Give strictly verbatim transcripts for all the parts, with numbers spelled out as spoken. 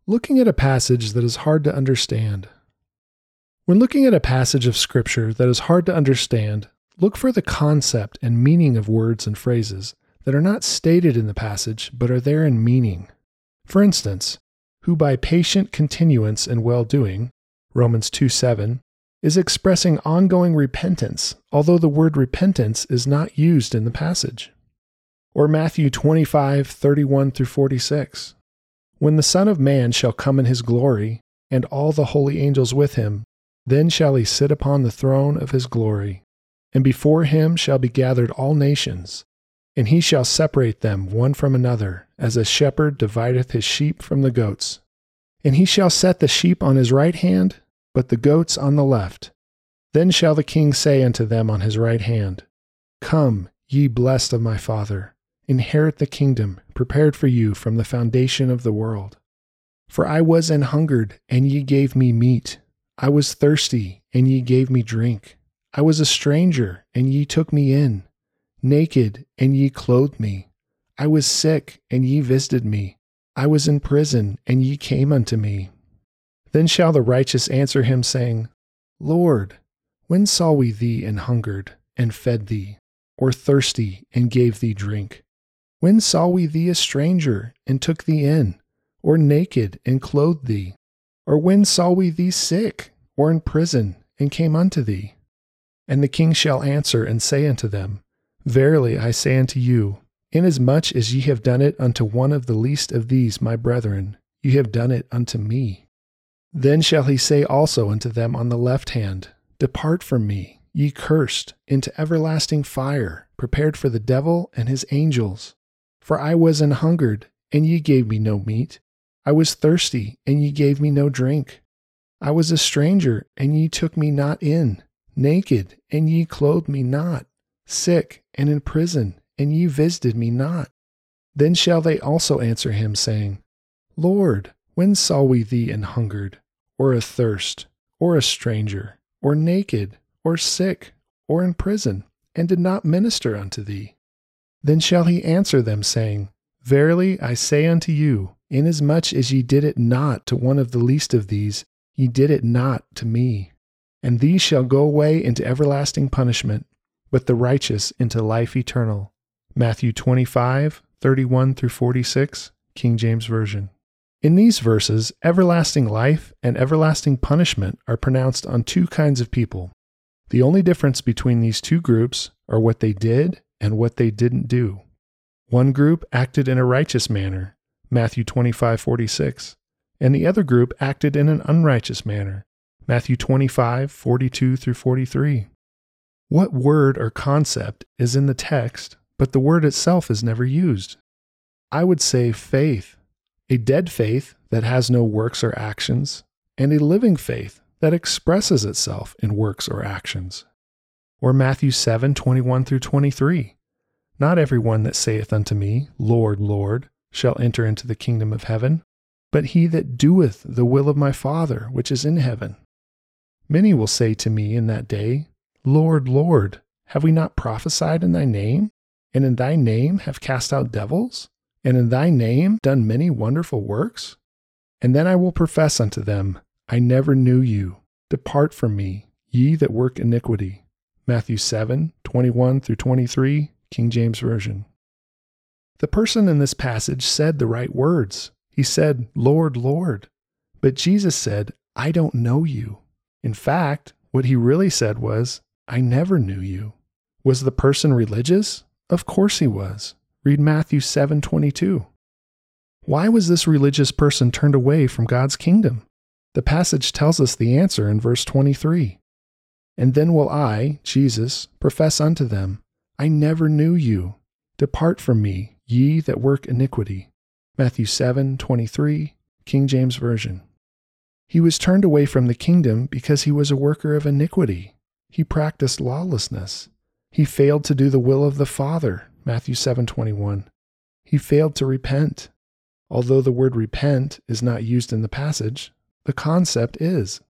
Looking at a passage that is hard to understand. When looking at a passage of Scripture that is hard to understand, look for the concept and meaning of words and phrases that are not stated in the passage but are there in meaning. For instance, who by patient continuance in well-doing, Romans two seven, is expressing ongoing repentance, although the word repentance is not used in the passage. Or Matthew twenty-five thirty-one through forty-six. When the Son of Man shall come in his glory, and all the holy angels with him, then shall he sit upon the throne of his glory. And before him shall be gathered all nations, and he shall separate them one from another, as a shepherd divideth his sheep from the goats. And he shall set the sheep on his right hand, but the goats on the left. Then shall the king say unto them on his right hand, Come, ye blessed of my Father, inherit the kingdom prepared for you from the foundation of the world. For I was an hungered, and ye gave me meat. I was thirsty, and ye gave me drink. I was a stranger, and ye took me in. Naked, and ye clothed me. I was sick, and ye visited me. I was in prison, and ye came unto me. Then shall the righteous answer him, saying, Lord, when saw we thee an hungered, and fed thee, or thirsty, and gave thee drink? When saw we thee a stranger, and took thee in, or naked, and clothed thee? Or when saw we thee sick, or in prison, and came unto thee? And the king shall answer and say unto them, Verily I say unto you, inasmuch as ye have done it unto one of the least of these my brethren, ye have done it unto me. Then shall he say also unto them on the left hand, Depart from me, ye cursed, into everlasting fire, prepared for the devil and his angels. For I was an hungered, and ye gave me no meat. I was thirsty, and ye gave me no drink. I was a stranger, and ye took me not in. Naked, and ye clothed me not. Sick, and in prison, and ye visited me not. Then shall they also answer him, saying, Lord, when saw we thee an hungered, or athirst, or a stranger, or naked, or sick, or in prison, and did not minister unto thee? Then shall he answer them, saying, Verily I say unto you, inasmuch as ye did it not to one of the least of these, ye did it not to me. And these shall go away into everlasting punishment, but the righteous into life eternal. Matthew twenty-five thirty-one through forty-six, King James Version. In these verses, everlasting life and everlasting punishment are pronounced on two kinds of people. The only difference between these two groups are what they did and what they didn't do. One group acted in a righteous manner, Matthew twenty-five forty-six, and the other group acted in an unrighteous manner, Matthew twenty-five forty-two through forty-three. What word or concept is in the text, but the word itself is never used? I would say faith. A dead faith that has no works or actions, and a living faith that expresses itself in works or actions. Or Matthew seven twenty-one through twenty-three. Not everyone that saith unto me, Lord, Lord, shall enter into the kingdom of heaven, but he that doeth the will of my Father which is in heaven. Many will say to me in that day, Lord, Lord, have we not prophesied in thy name, and in thy name have cast out devils, and in thy name done many wonderful works? And then I will profess unto them, I never knew you. Depart from me, ye that work iniquity. Matthew seven twenty-one through twenty-three, King James Version. The person in this passage said the right words. He said, Lord, Lord. But Jesus said, I don't know you. In fact, what he really said was, I never knew you. Was the person religious? Of course he was. Read Matthew seven twenty-two. Why was this religious person turned away from God's kingdom? The passage tells us the answer in verse twenty-three. And then will I, Jesus, profess unto them, I never knew you. Depart from me, ye that work iniquity. Matthew seven twenty-three, King James Version. He was turned away from the kingdom because he was a worker of iniquity. He practiced lawlessness. He failed to do the will of the Father, Matthew seven twenty-one. He failed to repent. Although the word repent is not used in the passage, the concept is.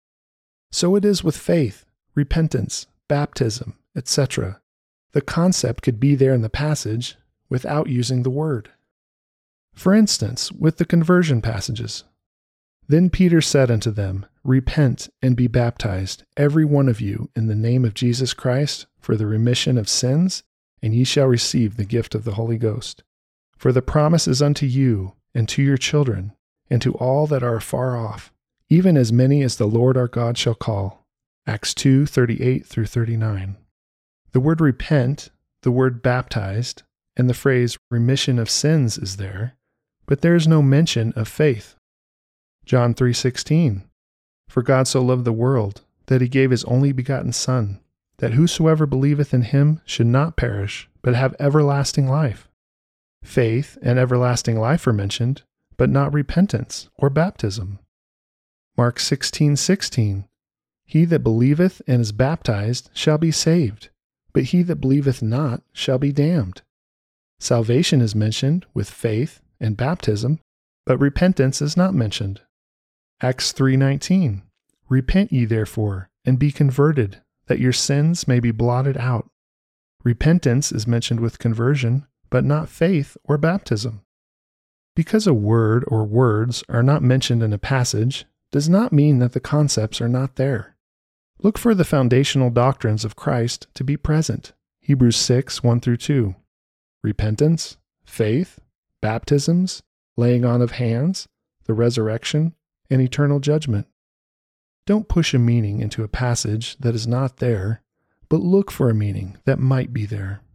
So it is with faith, repentance, baptism, et cetera. The concept could be there in the passage without using the word. For instance, with the conversion passages, Then Peter said unto them, Repent and be baptized, every one of you, in the name of Jesus Christ, for the remission of sins, and ye shall receive the gift of the Holy Ghost. For the promise is unto you, and to your children, and to all that are afar off, even as many as the Lord our God shall call. Acts two, thirty-eight through thirty-nine. The word repent, the word baptized, and the phrase remission of sins is there, but there is no mention of faith. John three sixteen, For God so loved the world, that he gave his only begotten Son, that whosoever believeth in him should not perish, but have everlasting life. Faith and everlasting life are mentioned, but not repentance or baptism. Mark sixteen sixteen, He that believeth and is baptized shall be saved, but he that believeth not shall be damned. Salvation is mentioned with faith and baptism, but repentance is not mentioned. Acts three nineteen, Repent ye therefore, and be converted, that your sins may be blotted out. Repentance is mentioned with conversion, but not faith or baptism. Because a word or words are not mentioned in a passage does not mean that the concepts are not there. Look for the foundational doctrines of Christ to be present. Hebrews six, one through two. Repentance, faith, baptisms, laying on of hands, the resurrection, and eternal judgment. Don't push a meaning into a passage that is not there, but look for a meaning that might be there.